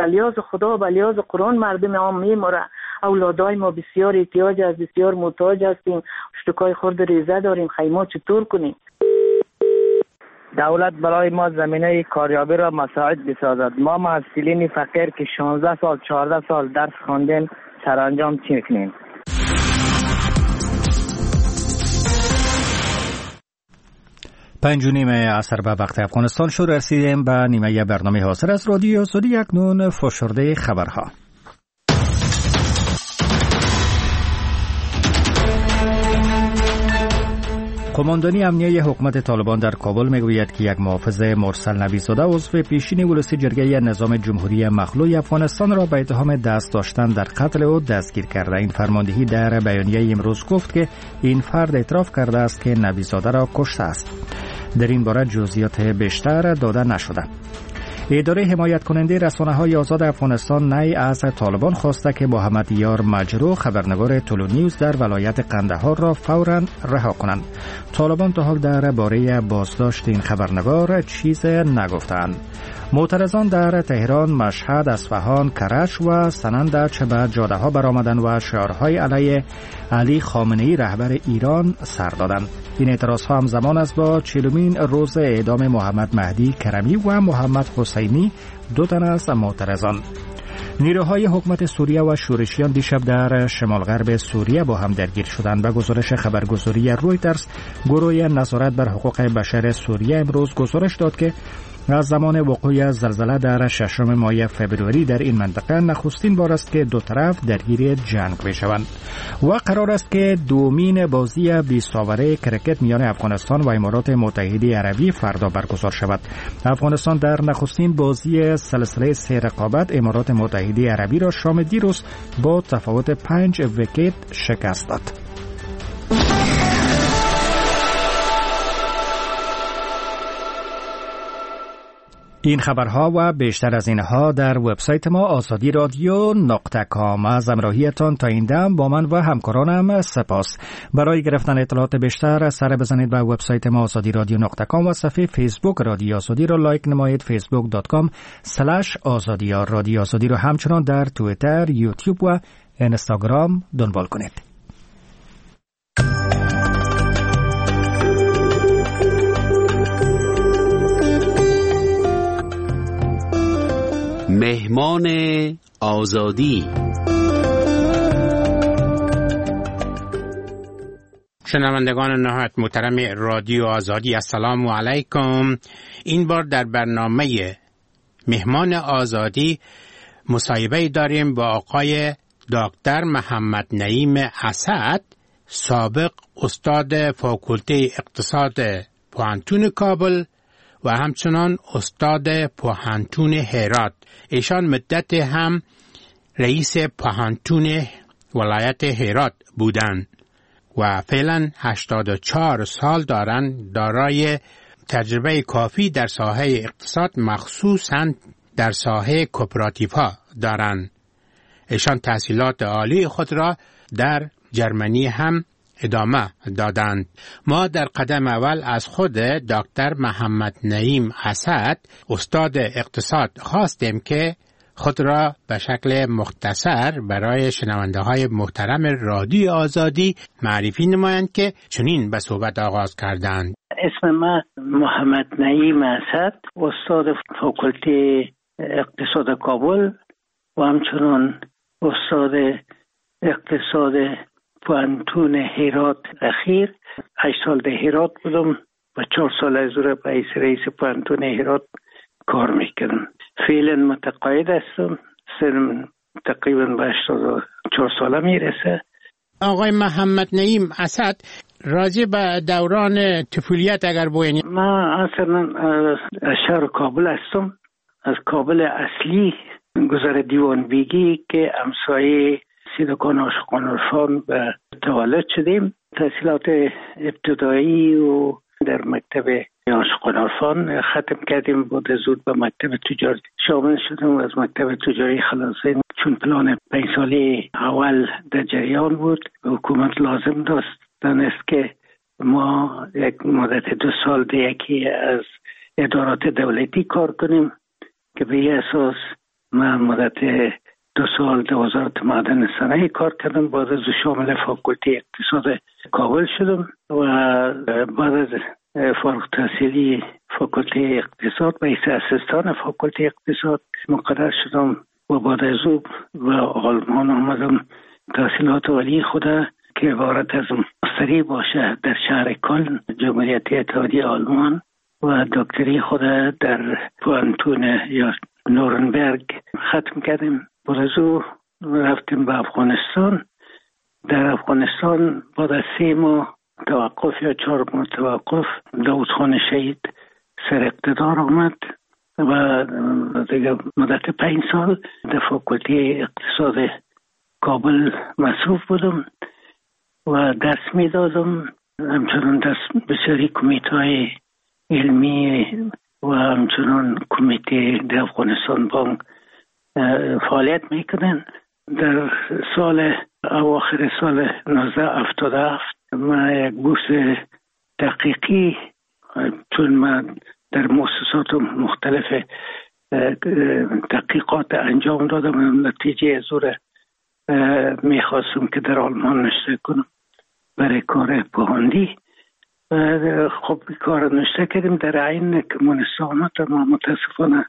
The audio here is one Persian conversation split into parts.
بلیاز خدا بلیاز قرآن مردم ما میموره. اولادای ما بسیار احتیاج است، بسیار محتاج هستیم، اشتکای خرد ریزه داریم، خیمه چطور کنیم؟ دولت برای ما زمینه کاریابی را مساعد بسازد. ما محصلین فقیر که 16 سال 14 سال درس خواندیم سرانجام چی کنیم؟ 5:30 عصر به وقت افغانستان شد. رسیدیم به نیمه برنامه حاصل از رادیو آزادی. اکنون فشرده خبرها. قماندانی امنیه حکومت طالبان در کابل میگوید که یک محافظ مرسل نویزاده عضو پیشین ولسی جرگه نظام جمهوری مخلوع افغانستان را به اتهام دست داشتن در قتل او دستگیر کرده. این فرماندهی در بیانیه امروز گفت که این فرد اعتراف کرده است که نویزاده را کشته است. در این باره جزئیات بیشتر داده نشده. اداره حمایت کننده رسانه‌های آزاد افغانستان نی از طالبان خواسته که محمد یار مجروح خبرنگار تولو نیوز در ولایت قندهار را فوراً رها کنند. طالبان تا حال درباره بازداشت این خبرنگار چیز نگفتند. معترضان در تهران، مشهد، اصفهان، کرج و سنند چه به جاده‌ها برآمدند و شعارهای علیه علی خامنه‌ای رهبر ایران سر دادند. این اعتراضها همزمان است با 40مین روز اعدام محمد مهدی کرمی و محمد حسینی، دو تن از معترضان. نیروهای حکومت سوریه و شورشیان دیشب در شمال غرب سوریه با هم درگیر شدند. به گزارش خبرگزاری رویترز، گروه نظارت بر حقوق بشر سوریه امروز گزارش داد که از زمان وقوع زلزله در 6 ماه فبروری در این منطقه نخستین بار است که دو طرف درگیر جنگ میشوند و قرار است که دومین بازی 20 اوره کرکت میان افغانستان و امارات متحده عربی فردا برگزار شود. افغانستان در نخستین بازی سلسله 3 رقابت امارات متحده عربی را شام دیروز با تفاوت 5 ویکت شکست داد. این خبرها و بیشتر از اینها در وبسایت ما azadi.radio.com. از همراهیتان تا این دم با من و همکارانم سپاس. برای گرفتن اطلاعات بیشتر سر بزنید به وبسایت ما azadi.radio.com و صفحه فیسبوک رادیو آزادی را لایک نمایید. facebook.com/azadi. رادیو آزادی را همچنان در توییتر، یوتیوب و اینستاگرام دنبال کنید. مهمان آزادی. شنوندگان نهایت محترم رادیو آزادی، السلام علیکم. این بار در برنامه مهمان آزادی مصاحبه داریم با آقای دکتر محمد نعیم اسد، سابق استاد فاکولته اقتصاد پوهنتون کابل و همچنان استاد پوهنتون هرات. ایشان مدت هم رئیس پوهنتون ولایت هرات بودند و فعلا 84 سال دارند. دارای تجربه کافی در ساحه اقتصاد، مخصوصاً در ساحه کوپراتیوها دارند. ایشان تحصیلات عالی خود را در جرمنی هم ادامه دادند. ما در قدم اول از خود دکتر محمد نعیم اسد، استاد اقتصاد، خواستیم که خود را به شکل مختصر برای شنونده های محترم رادیو آزادی معرفی نمایند که چنین به صحبت آغاز کردند. اسم من محمد نعیم اسد، استاد فاکولته اقتصاد کابل و همچنان استاد اقتصاد پوهنتون هرات اخیر. 8 سال در هرات بودم و 4 سال از اون به رئیس پوهنتون هرات کار میکردم. فعلا متقاعد هستم. سنم تقریبا به 84 ساله میرسه. آقای محمد نعیم اسد، راجع به دوران طفولیت اگر بگویید. من اصلا از شهر کابل هستم، از کابل اصلی گذر دیوان بیگی که همسایه سیدکان عاشقان عرفان به تولد شدیم. تحصیلات ابتدایی و در مکتب عاشقان عرفان ختم کردیم. بعد زود به مکتب تجاری شامل شدم و از مکتب تجاری خلاصه، چون پلان 5 ساله اول در جریان بود، حکومت لازم دانست که ما یک مدت 2 سال در یکی از ادارات دولتی کار کنیم که به این اساس من مدت 2 سال در وزارت معدن صنایع کار کردم. بعد از شامل فاکولته اقتصاد کابل شدم و بعد از فارغ التحصیلی فاکولته اقتصاد به حیث اسیستان فاکولته اقتصاد مقرر شدم و بعد از او به آلمان آمدم. تحصیلات عالی خود که عبارت از ماستری باشه در شهر کلن جمهوریت اتحادیه آلمان و دکتری خود در پوانتون یا نورنبرگ ختم کردیم. بعد از او رفتیم به افغانستان. در افغانستان بعد از 3 ماه توقف یا 4 ماه توقف داود خان شهید سر اقتدار آمد و دیگه مدت 5 سال در فاکولته اقتصاد کابل مصروف بودم و درس می دادم. همچنان دست بسیاری کمیته علمی و همچنان کمیته در افغانستان بانک فعالیت میکنن. در اواخر سال 1977 من یک بورس تحقیقی، چون من در مؤسسات مختلف تحقیقات انجام دادم، نتیجه زور میخواستم که در آلمان نشته کنم برای کار پوهاندی. خب کار نشته کردیم. در عین کمونستانات ما متاسفانه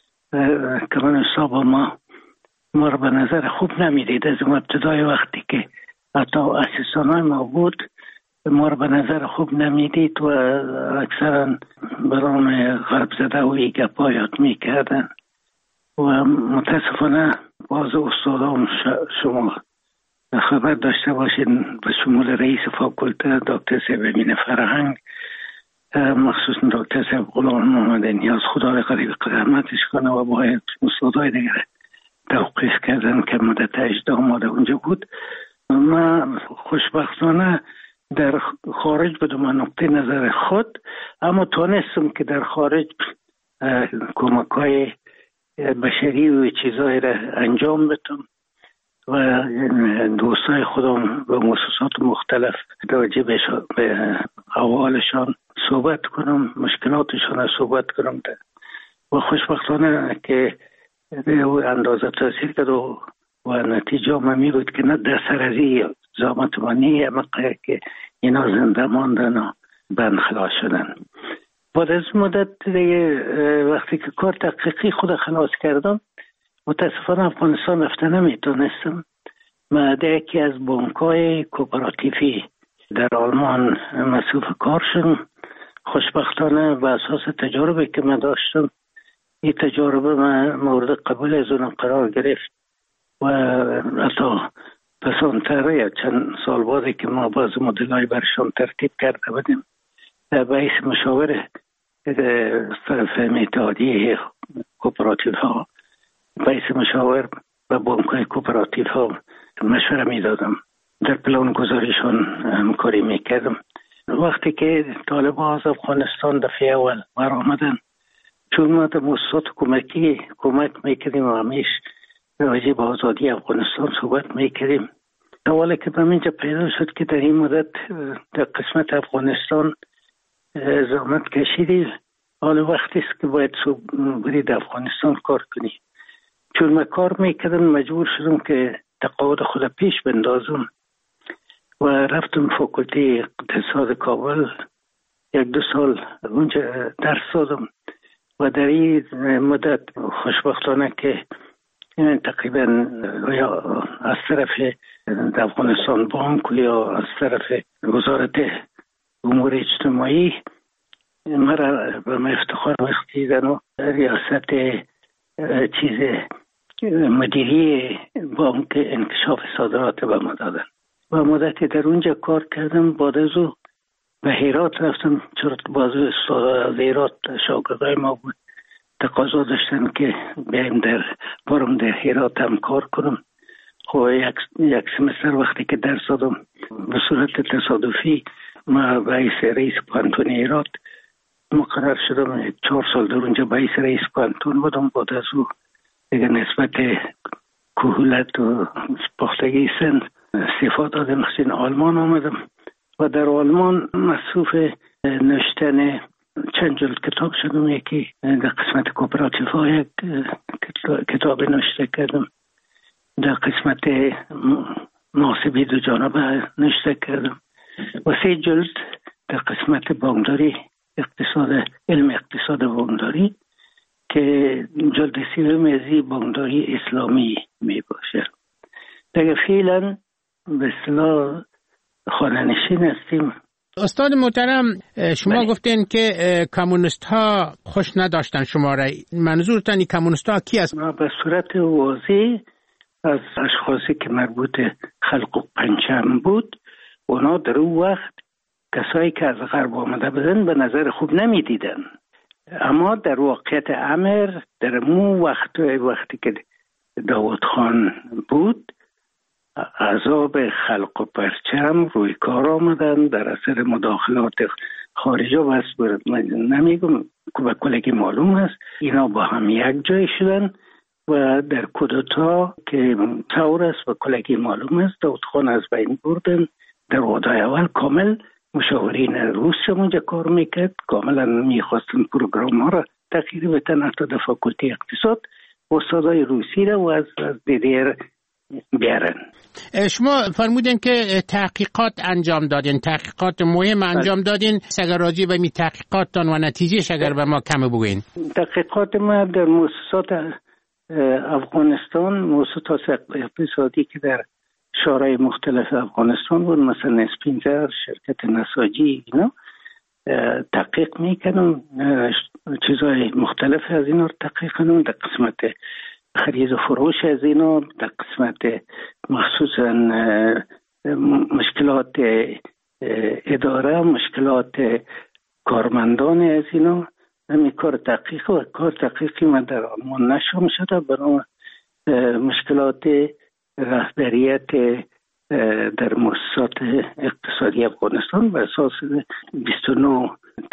کمونستا با ما رو به نظر خوب نمیدید. از ابتدای وقتی که حتی اسیستانای ما بود ما رو به نظر خوب نمیدید و اکثرا برام غرب زده و ایگپا یاد میکردن و متاسفانه باز استادام شما خبر داشته باشین به شمول رئیس فاکولته دکتر صاحب امین فرهنگ، مخصوصا دکتر صاحب غلام محمد نیاز، خدا قریب قدرمتش کنه، و باید استادای دیگر توقیف کردن که مدت 18 ماه اونجا بود. من خوشبختانه در خارج بودم از نقطه نظر خود، اما تونستم که در خارج کمک‌های بشری و چیزایی را انجام بدم و دوستای خودم به مؤسسات مختلف راجع به احوالشان صحبت کنم، مشکلاتشان را صحبت کنم و خوشبختانه که اندازه تاثیر کرد و نتیجه می بود که نه در سرازی زامت منی مقه که اینا زنده ماندن و بند خلاص شدن. بعد از مدت وقتی که کار تحقیقی خود خلاص کردم متاسفانه افغانستان رفته نمیتونستم. من در یکی از بانک‌های کوپراتیفی در آلمان مصروف کار شدم. خوشبختانه به اساس تجربه که من داشتم این تجربه من مورد قبول از اون قرار گرفت و حتی پسانتره چند سال بعد که ما باز مدلای برشان ترتیب کرده بودیم در باعث مشاور طرف اتحادیه کوپراتیف ها، باعث مشاور و بانک‌های کوپراتیف ها مشوره می دادم، در پلان گذاریشان همکاری می کردم. وقتی که طالبان از افغانستان دفعه اول برآمدن، چون ما در مؤسسات کمک میکردیم و همیش راجع به آزادی افغانستان صحبت میکردیم. اولا که به اینجا پیدا شد که در این مدت در قسمت افغانستان زحمت کشیدی، حالا وقتی است که باید برید افغانستان کار کنی. چون من کار میکردم مجبور شدم که تقاعد خود پیش بندازم و رفتم فاکولته اقتصاد کابل 1-2 سال اونجا درس دادم و در این مدت خوشبختانه که تقریبا یا از طرف افغانستان بانک یا از طرف وزارت امور اجتماعی مرا به من افتخار بخشیدن و ریاست مدیری بانک انکشاف صادرات به ما دادن و مدتی در اونجا کار کردم. بعد از او به هرات رفتم، چون بعضی استادا از هرات شاگردای ما بود تقاضا داشتن که برم در هرات هم کار کنم. خب یک سمستر وقتی که درس دادم به صورت تصادفی ما باعث رئیس پانتون هرات مقرر شدم. 4 سال در اونجا باعث رئیس پانتون بودم. بعد از او دیگه نسبت کهولت و پختگی سن استعفا دادم، آلمان آمدم و در آلمان مصروف نوشتن چند جلد کتاب شدم. یکی در قسمت کوپراتیف ها یک کتاب نوشته کردم، در قسمت محاسبه دو جانبه نوشته کردم و 3 جلد در قسمت بانکداری علم اقتصاد بانکداری که جلد 3 از بانکداری اسلامی می باشه. دیگه فعلا به اصطلاح خانه‌نشین هستیم. استاد محترم، شما گفتین که کمونیست ها خوش نداشتن شما را. منظورتان کمونیست ها کی است؟ به صورت واضح از اشخاصی که مربوط خلق و پنجم بود، اونا در اون وقت کسایی که از غرب آمده بودن به نظر خوب نمی دیدن. اما در واقعیت امر در اون وقتی که داود خان بود، عذاب خلق و پرچم روی کار آمدن در اثر مداخلات خارجی و نمیگم که به کلگی معلوم است اینا با هم یک جای شدن و در کودتا که ثور است و کلگی معلوم است داود خان از بین بردن. در وادای اول کامل مشاورین روس اونجا کار میکرد، کاملا میخواستن پروگرام ها را تغییر بدن، حتی در فاکولته اقتصاد استادای روسی را و از دیگر بیارن. شما فرمودین که تحقیقات انجام دادین، تحقیقات مهم انجام دادین. اگر راجع به می تحقیقاتتان و نتیجهش اگر به ما کم بگوین. تحقیقات ما در مؤسسات افغانستان، مؤسسات اقتصادی که در شورای مختلف افغانستان بود، مثلا اسپینزر، شرکت نساجی، اینا تحقیق میکنم، چیزهای مختلف از اینا رو تحقیق کنم. در قسمت خرید و فروش از اینا، در قسمت مخصوصا مشکلات اداره، مشکلات کارمندان از اینا، همین کار تحقیق و کار تحقیقی من در آلمان نشم شده برای مشکلات رهبریت در مؤسسات اقتصادی افغانستان بر اساس 29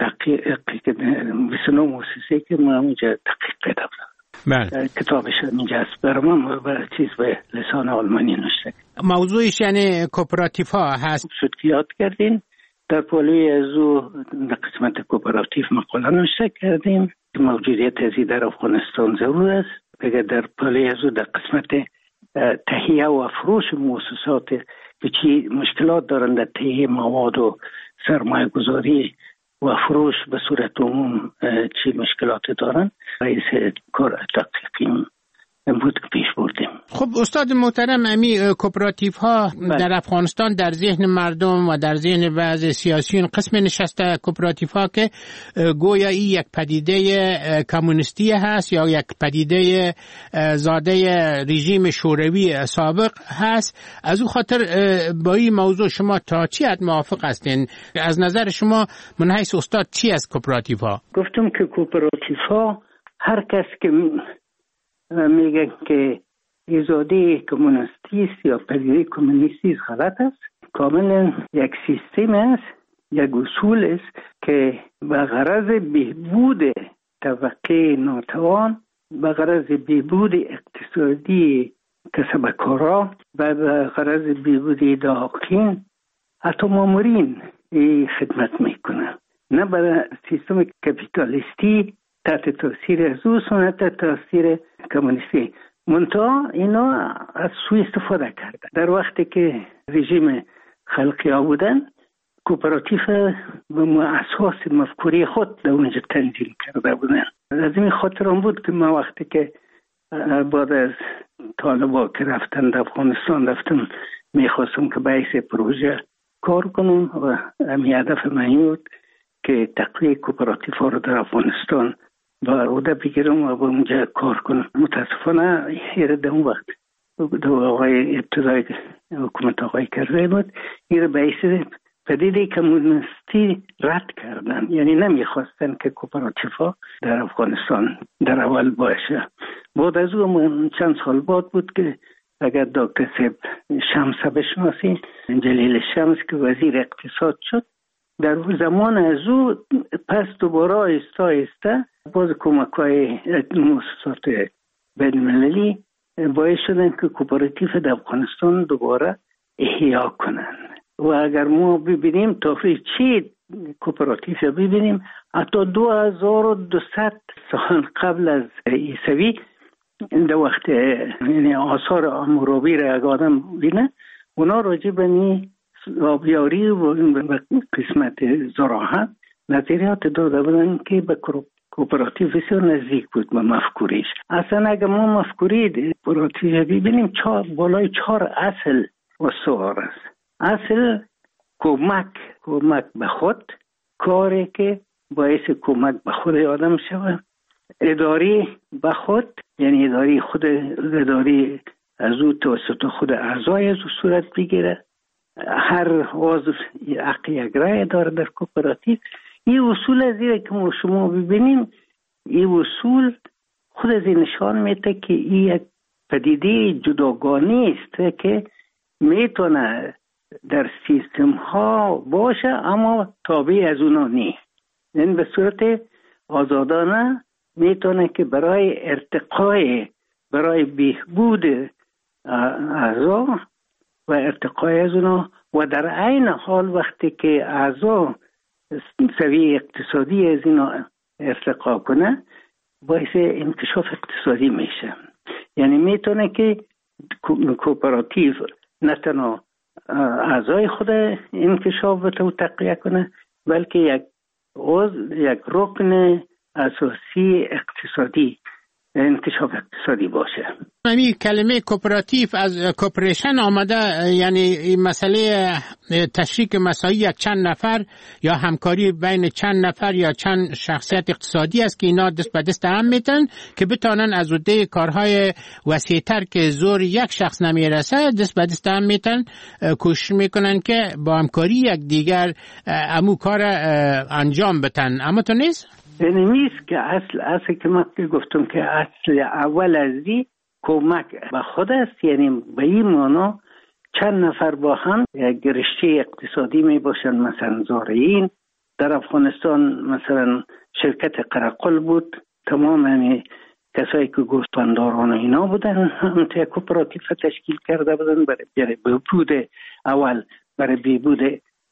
مؤسسه که ما اونجا تحقیق کردم. بله. کتابش اینجا است برای ما به چیز به لسان آلمانی نوشته. موضوعش یعنی کوپراتیف ها هست. شد که یاد کردین در پالوی از او در قسمت کوپراتیف مقاله نوشته کردیم که موجودیت ازی در افغانستان ضرور است. اگر در پالوی از او در قسمت تهیه و فروش مؤسسات که چی مشکلات دارند در تهیه مواد و سرمایه گذاری و فروش به صورت عموم چی مشکلات دارند، رئیس کار تحقیقی بود که پیش بردیم. خب استاد محترم، امی کوپراتیف ها در افغانستان در ذهن مردم و در ذهن بعض سیاسیون قسم نشسته کوپراتیف ها که گویا این یک پدیده کمونیستی هست یا یک پدیده زاده رژیم شوروی سابق هست. از اون خاطر با این موضوع شما تا چی حد موافق هستین؟ از نظر شما من حیث استاد چی از کوپراتیف ها؟ گفتم که کوپراتیف ها هر کس که میگن که ایجاده کمونیستی است یا پدیده کمونیستی است غلط است. کاملا یک سیستم است، یک اصول است که به غرض بهبود طبقه ناتوان، به غرض بهبود اقتصادی کسبکارا و به غرض بهبود داخلین حتی مامورین خدمت میکنن، نه برای سیستم کپیتالیستی تحت تاثیر از او سنت تاثیر کمونیستی. منتها اینا از سوء استفاده کردن. در وقتی که رژیم خلقی ها بودن، کوپراتیف به اساس مفکوری خود در اونجا تنظیم کرده بودن. از این خاطر هم بود که ما وقتی که بعد از طالبا که رفتن در افغانستان رفتم میخواستم که بحث پروژه کار کنم و همین هدف من بود که تقویه کوپراتیف ها رو در افغانستان با عهده بگیرم و با اونجا کار کنم. متاسفانه در اون وقت آقای ابتدای حکومت آقای کرزی بود، این باعث پدیده کمونیستی رد کردن، یعنی نمیخواستن که کوپراتیف ها در افغانستان در اول باشه. بعد از اون چند سال بعد بود که اگر دکتر صاحب شمس بشناسی، جلیل شمس که وزیر اقتصاد شد، در زمان از او پس دوباره آهسته باز کمک‌های مؤسسات بین‌المللی باعث شدن که کوپراتیف در افغانستان دوباره احیا کنن. و اگر ما ببینیم تا چی کوپراتیف ببینیم حتی 2200 سال قبل از عیسی در وقت یعنی آثار حمورابی را اگه آدم بینه اونا راجع به آبیاری و قسمت زراعت نظریات داده بودن که به کوپراتیو بسیار نزدیک بود به مفکوریش. اصلا اگه ما مفکوری کوپراتیو ببینیم بالای 4 اصل استوار است. اصل کمک به خود، کاری که باعث کمک به خود آدم شود. اداری به خود، یعنی اداری از او توسط خود اعضای از او صورت بگیره. هر عضو حق یک رای داره در کوپراتیو. این اصول از این که ما شما ببینیم، این اصول خود از این نشان میده که این یک پدیده جداگانه است که میتونه در سیستم ها باشه اما تابع از اونا نیست. این به صورت آزادانه میتونه که برای ارتقای، برای بهبود اعضا و ارتقای از اونا و در عین حال وقتی که اعضا سویه اقتصادی از اینا ارتقا کنه باعث انکشاف اقتصادی میشه. یعنی میتونه که کوپراتیو نه تنها اعضای خود انکشاف و تقویه کنه بلکه یک رکن اساسی اقتصادی انکشاف اقتصادی باشه. همین کلمه کوپراتیو از کوپریشن آمده، یعنی این مسئله تشریک مساعی یک چند نفر یا همکاری بین چند نفر یا چند شخصیت اقتصادی است که اینا دست به دست هم میتن که بتانن از عهده کارهای وسیع‌تر که زور یک شخص نمیرسه دست به دست هم میتن کوشش میکنن که با همکاری یک دیگر امو کار انجام بدن. اما تو نیست؟ یعنی نیست که اصل که من گفتم که اصل اول از دی کمک به خود است. یعنی به این معنا چند نفر با هم یک رشته اقتصادی می باشن. مثلا زارعین در افغانستان مثلا شرکت قرقل بود، تمام همین کسایی که گوسفندداران اینا بودن هم تا کوپراتیو تشکیل کرده بودن برای بهبود اول، برای بهبود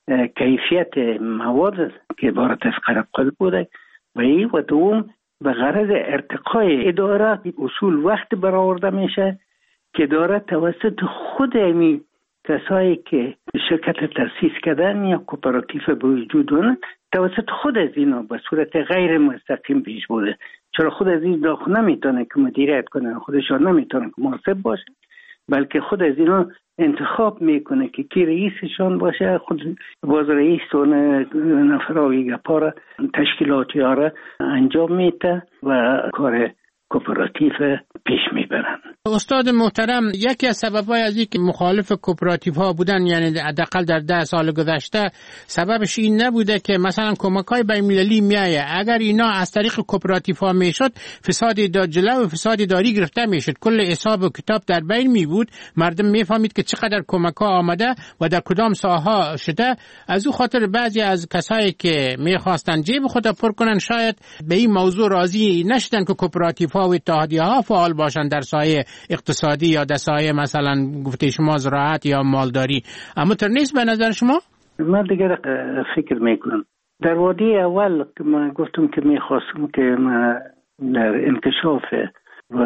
کیفیت مواد که عبارت از قرقل بوده و دوم به غرض ارتقای اداره. اصول وقت برآورده میشه که اداره توسط خود همین کسایی که شرکت تأسیس کردن یا کوپراتیو به وجود اون توسط خود از اینا به صورت غیر مستقیم پیش بوده. چرا خود از این داخل نمیتونه که مدیریت کنه، خودشان نمیتونه که محاسب باشه، بلکه خود از اینا انتخاب میکنه که کی رئیسشان باشه. خود باز رئیس اون نفراوی گپارا تشکیلاتی ها را انجام میده و کار کوپراتیو پیش میبرن. استاد محترم، یکی از سبب‌های از اینکه مخالف کوپراتیو ها بودن، یعنی حداقل در 10 سال گذشته، سببش این نبوده که مثلا کمک‌های بین‌المللی میایه. اگر اینا از طریق کوپراتیو ها میشد، فساد جلو و فساد اداری گرفته میشد، کل حساب و کتاب در بین می بود، مردم میفهمید که چقدر کمک‌ها آمده و در کدام ساحه شده. از او خاطر بعضی از کسایی که میخواستن جیب خود پر کنن شاید به این موضوع راضی نشدن که کوپراتیو ها و اتحادیه‌ها فعال باشن در سایه اقتصادی یا در سایه مثلا گفته شما زراعت یا مالداری. اما تر نیست به نظر شما؟ من دیگر فکر میکنم در وادی اول که من گفتم که میخواستم که من در انکشاف و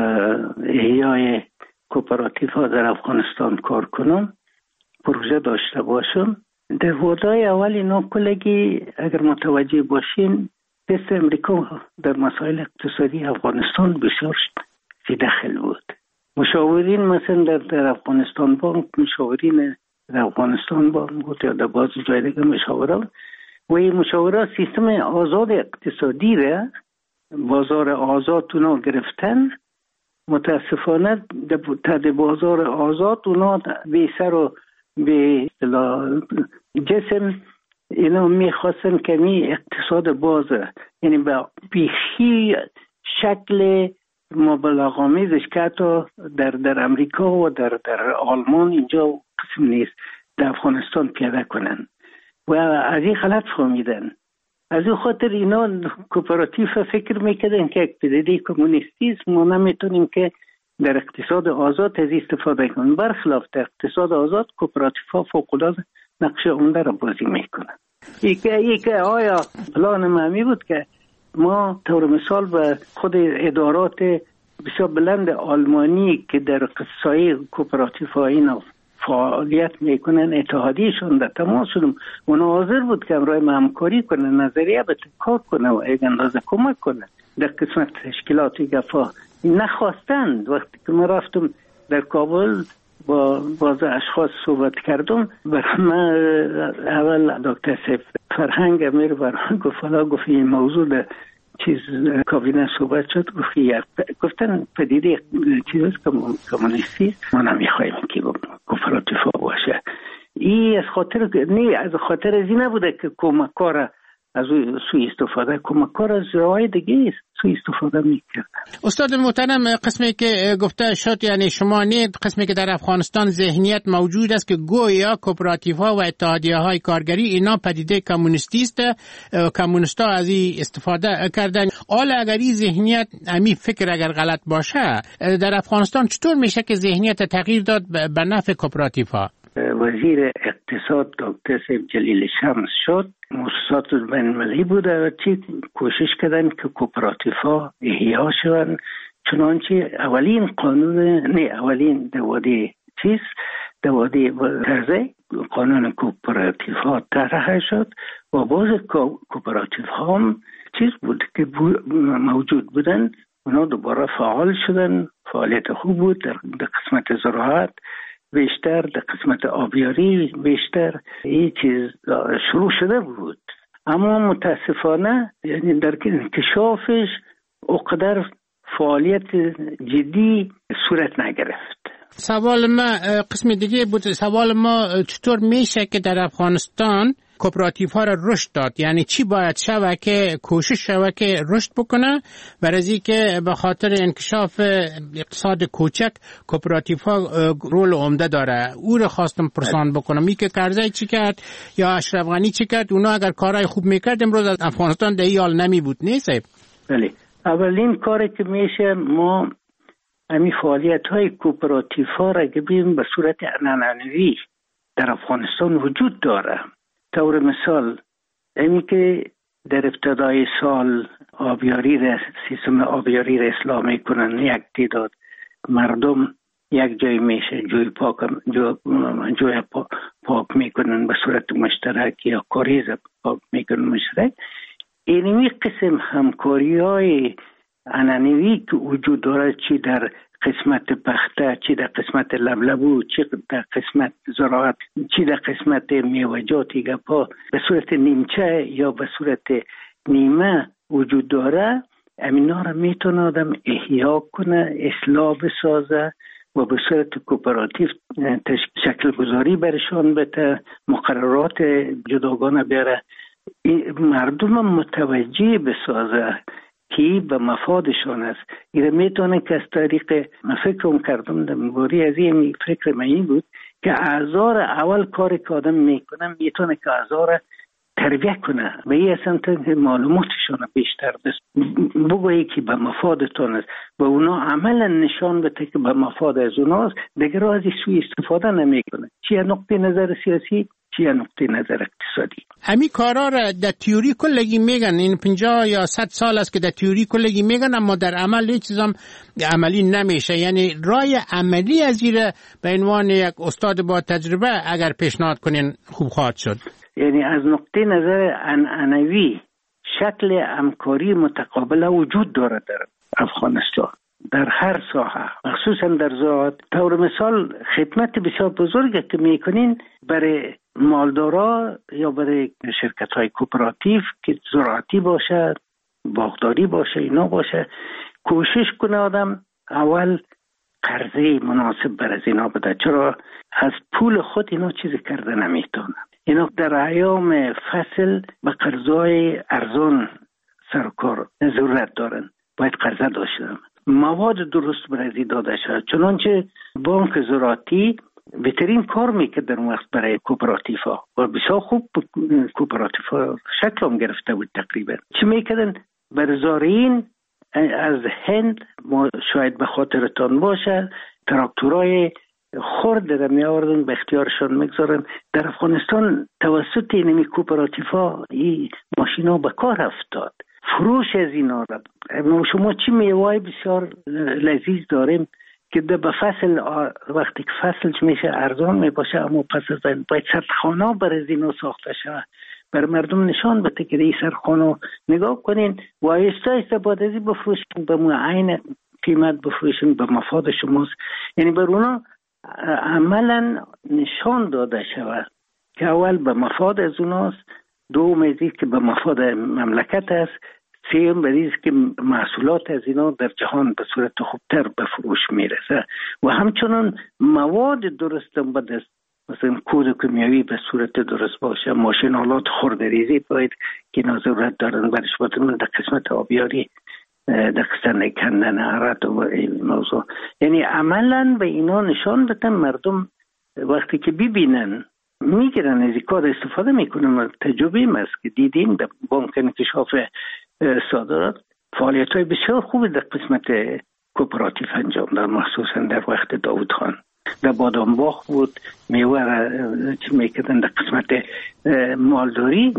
احیای کوپراتیو ها در افغانستان کار کنم، پروژه داشته باشم. در وادی اول اینا کلگی اگر متوجه باشین دست امریکا در مسائل اقتصادی افغانستان بسیار دخل بود. مشاورین مثلا در افغانستان بانک، مشاورین در افغانستان بانک یا در بعضی جای دیگه مشاوران و این مشاوران سیستم آزاد اقتصادی را بازار آزاد اونا گرفتن. متاسفانه در بازار آزاد اونا به سر و به جسم اینا میخواستن که می اقتصاد بازه، یعنی به بیخی شکل مبالغه‌آمیزش که حتی در امریکا و در آلمان اینجا قسم نیست در افغانستان پیاده کنن و از این غلط فهمیدن. از این خاطر اینا کوپراتیو فکر میکردن که یک پدیده کمونیستی است، ما نمیتونیم که در اقتصاد آزاد از استفاده کنیم. برخلاف در اقتصاد آزاد کوپراتیو ها فوق‌العاده نقش عمده را بازی میکنن. ای که آیا پلان مهمی بود که ما طور مثال به خود ادارات بسیار بلند آلمانی که در قصای کوپراتیف ها اینا فعالیت میکنن اتحادیشون در تماس شدم، اونا حاضر بود که امرای همکاری کنه، نظریه به کار کنه و یک اندازه کمک کنه در قسمت تشکیلات گفا. نخواستند. وقتی که ما رفتم در کابل با بعض اشخاص صحبت کردم، برای من اول دکتر سیف فرهنگ امیر برای گفت این موضوع در چیز کابینه صحبت شد، گفتن پدیده چیز کمونیستی ما نمیخوایم که کوپراتیف باشه. این از خاطر نه، از خاطر از این نبوده که کمکار از سوی استفاده، کمکار از جاهای دیگه سوی استفاده میکرد. استاد محترم، قسمی که گفته شد یعنی شما نید، قسمی که در افغانستان ذهنیت موجود است که گویا کوپراتیف ها و اتحادیه های کارگری اینا پدیده کمونیستی است، کمونیستا از این استفاده کردن. حالا اگر این ذهنیت امی فکر اگر غلط باشه، در افغانستان چطور میشه که ذهنیت تغییر داد به نفع کوپراتیف ها؟ وزیر اقتصاد دکتر سیف جلیل شمس شد، مؤسسات بین‌المللی بوده و چی کوشش کردن که کوپراتیف ها احیا شوند. چنانچه اولین دواده ترزه قانون کوپراتیف ها طرح شد و باز کوپراتیف ها هم چیز بود که موجود بودن، اونا دوباره فعال شدن. فعالیت خوب بود در قسمت زراعت بیشتر، در قسمت آبیاری بیشتر این چیز شروع شده بود، اما متاسفانه یعنی در انکشافش اقدر فعالیت جدی صورت نگرفت. سوال ما قسم دیگه بود. سوال ما چطور میشه که در افغانستان کوپراتیف ها را رشد داد؟ یعنی چی باید شود که کوشش شود که رشد بکنه برای که به خاطر انکشاف اقتصاد کوچک کوپراتیف ها رول عمده داره؟ او رو خواستم پرسان بکنم. می که کرزی چی کرد یا اشرف غنی چی کرد؟ اونا اگر کارهای خوب میکرد امروز از افغانستان در این حال نمی بود. نیست؟ بله، اولین کاری که میشه ما همین فعالیت های کوپراتیف ها را که ببینیم به صورت عنعنوی در افغانستان وجود داره. طور مثال اینی که در ابتدای سال سیستم آبیاری را اصلاح میکنن، یک تعداد مردم یک جای میشه جوی پاک میکنن به صورت مشترک یا کاریز پاک میکنن مشترک. اینمی قسم همکاری های عنعنوی که وجود داره، چی در قسمت پخته، چی در قسمت لبلبو، چی در قسمت زراعت، چی در قسمت میوه‌جاتی گپا، به صورت نیمچه یا به صورت نیمه وجود داره. امینا را میتونه آدم احیا کنه، اصلاح بسازه و به صورت کوپراتیو شکل گذاری برشان بده، مقررات جداگانه بیاره، مردم متوجه بسازه که به مفادشان است. این میتونه که از طریق فکرم کردم در مباری از این فکر من بود که اعضا را اول کاری که آدم میکنه میتونه که اعضا را تربیه کنه و این اصلا معلوماتشان بیشتر بگویی که به مفادتان است و اونا عملا نشان بده که به مفاد از اوناست، دیگر از این سوی استفاده نمیکنه، چی از نقطه نظر سیاسی چی از نقطه نظر اقتصادی. همین کارا را در تئوری کلگی میگن، این 50 یا 100 سال است که در تئوری کلگی میگن، اما در عمل هیچ چیزام عملی نمیشه. یعنی رای عملی از این به عنوان یک استاد با تجربه اگر پیشنهاد کنین خوب خواهد شد. یعنی از نقطه نظر عنعنوی شکل همکاری متقابل وجود دارد در افغانستان در هر ساحه، مخصوصا در زراعت. طور مثال خدمت بسیار بزرگی که میکنین برای مالدارا یا برای شرکت های کوپراتیو که زراعتی باشه، باغداری باشه، اینا باشه، کوشش کنه آدم اول قرضه مناسب برای اینا بده، چرا از پول خود اینا چیزی کرده نمیتونه. اینا در ایام فصل به قرضای ارزان سرکار ضرورت دارن، باید قرضه داشته باشن، مواد درست برای داده شد. چنانچه بانک زراعتی بهترین کار میکرد در وقت برای کوپراتیف ها و بسیار خوب کوپراتیف ها شکل هم گرفته بود. تقریبا چی میکردن؟ بر زارعین از هند، شاید به خاطرتان باشه، تراکتورهای خرد را می آوردن به اختیارشان میگذارن. در افغانستان توسط اینمی کوپراتیفا این ماشینا به کار افتاد. فروش از اینا را شما چی میوه بسیار لذیذ داریم که به فصل وقتی که فصل میشه ارزان میباشه، اما پس از این باید سردخانه بر از اینا ساخته شود، بر مردم نشان بده که این سردخانه نگاه کنین و آیسته آیسته بعد از این بفروشین به معین قیمت بفروشین، به مفاد شماست. یعنی بر اونا عملا نشان داده شود که اول به مفاد از اوناست، دوم از این که به مفاد مملکت است، سوم بریز که محصولات از اینا در جهان به صورت خوبتر به فروش میرسه و همچنان مواد درست به دست، مثلا کود کیمیایی به صورت درست باشه، ماشینالات خردریزی باید که ضرورت دارن برش بودن در قسمت آبیاری، در قسمت کندن عرق و این موضوع. یعنی عملا به اینا نشان بدن مردم وقتی که ببینن میگیرن از این کار استفاده میکنن. تجربه است که دیدیم در بانک انکشاف صادرات فعالیت های بسیار خوبی در قسمت کوپراتیف انجام داد، مخصوصا در وقت داوود خان. در بادامباغ بود میوه را چی میکردن، در قسمت مالداری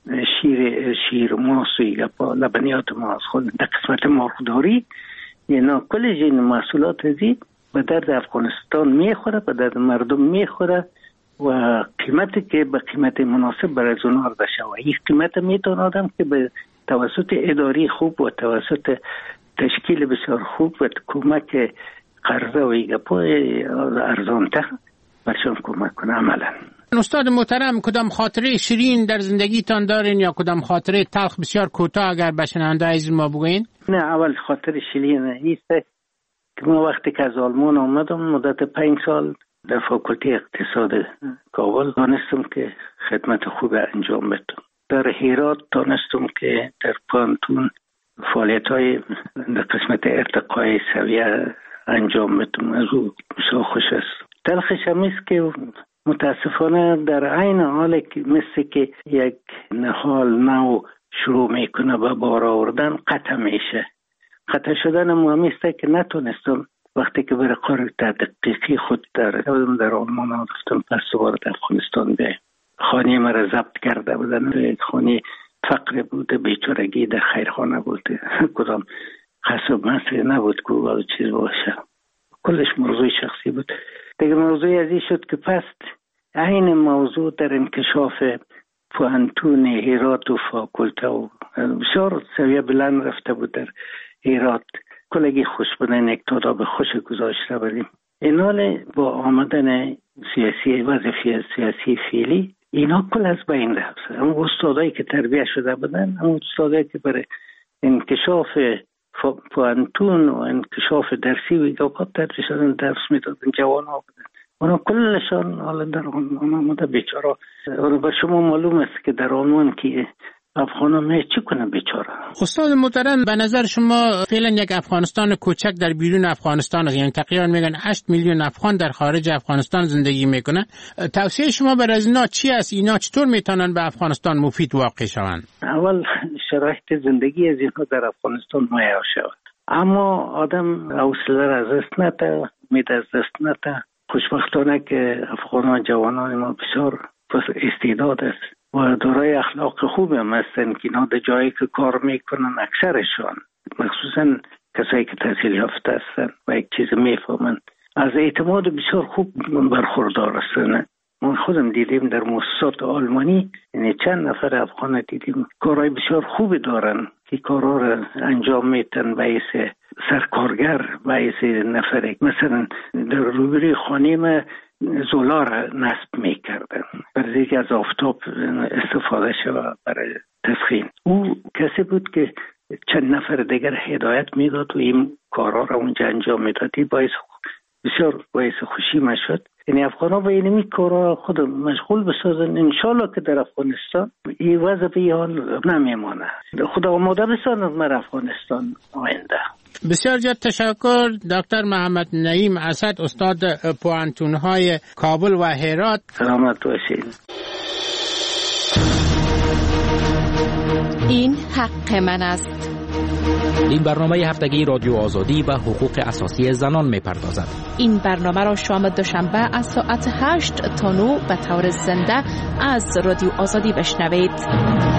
شیر ماست و لبنیات ماست خود، در قسمت مرغداری اینا کل جین محصولات ازی به درد افغانستان میخوره، به درد مردم میخوره و قیمتی که به قیمت مناسب برای از اونها رده شود. این قیمت میتونه آدم که به توسط اداری خوب و توسط تشکیل بسیار خوب و کمک قرضه و ایگپای ارزانتر برشان کمک کنه عملا. استاد محترم، کدام خاطره شیرین در زندگیتان دارین یا کدام خاطره تلخ بسیار کوتاه اگر به شنونده عزیز ما بگوین؟ نه، اول خاطر شیرین ایست که ما وقتی که از آلمان آمدم مدت 5 سال در فاکولته اقتصاد کابل دانستم که خدمت خوب انجام بدم. در هرات دانستم که در پانتون فعالیت‌های در قسمت ارتقای سویه انجام بدم. از او بسیار خوش است. تلخش هم است که متاسفانه در عین حال که مثل که یک نهال نو شروع میکنه به بار آوردن قطع میشه. قطع شدن مهم است که نتونستم وقتی که برای کار تحقیقی خود در آلمان رفتم، پس دوباره در افغانستان به خانه مرا ضبط کرده بودن. خانه فقر بوده، بیچارگی در خیرخانه بوده، کدام قصب مصری نبود که چیز باشه، کلش موضوع شخصی بود. دیگه موضوع ازی شد که پس این موضوع در انکشاف پوانتون هرات و فاکولته و بسیار سویه بلند رفته بود در هرات. کلگی خوش بودن، یک تاداب خوش گذاشته بودیم. این حال با آمدن سیاسی وظیفه سیاسی فعلی اینا کل از بین رفت. اما استادایی که تربیه شده بودن، اما استادایی که برای انکشاف پوانتون و انکشاف درسی و ایگاقات تدریس شدن درس میدادن، جوان ها بودن. اونا کلشان حالا در آلمان آمده بیچاره. و شما معلوم است که در آلمان که افغانان چی کنه بیچاره. استاد محترم، به نظر شما فعلا یک افغانستان کوچک در بیرون افغانستان است، یعنی تقریبا میگن 8 میلیون افغان در خارج افغانستان زندگی میکنن. توصیه شما برای اینا چی است؟ اینا چطور میتونن به افغانستان مفید واقع شوند؟ اول شرایط زندگی از اینها در افغانستان معیار شود، اما آدم حوصله را از دست نده، امید از دست نده. خوشبختانه که افغانان جوانان ما بسیار استعداد است و دارای اخلاق خوب هم هستن که اینا در جایی که کار میکنن اکثرشان، مخصوصا کسایی که تحصیل یافته هستن و یک چیز میفهمن، از اعتماد بسیار خوب برخوردار هستن. ما خودم دیدیم در مؤسسات آلمانی، یعنی چند نفر افغان دیدیم کارهای بسیار خوبی دارن که کارها را انجام میتن باعث سرکارگر، باعث نفر مثلا در روبروی خانه ما زولا را نصب میکردن برای اینکه از آفتاب استفاده شود برای تسخین. او کسی بود که چند نفر دیگر هدایت میداد و این کارها را اونجا انجام میدادی، بسیار باعث خوشی ما شد. یعنی افغان‌ها با اینمی کارها خود مشغول بسازن، انشالله که در افغانستان این وضع به حال نمیمانه. خدا آماده بسازن بر افغانستان آینده. بسیار زیاد تشکر دکتر محمد نعیم اسد، استاد پوانتون‌های کابل و هرات. سلامت باشید. این حق من است. این برنامه هفتگی رادیو آزادی به حقوق اساسی زنان می‌پردازد. این برنامه را شام دوشنبه از ساعت 8 تا 9 به طور زنده از رادیو آزادی بشنوید.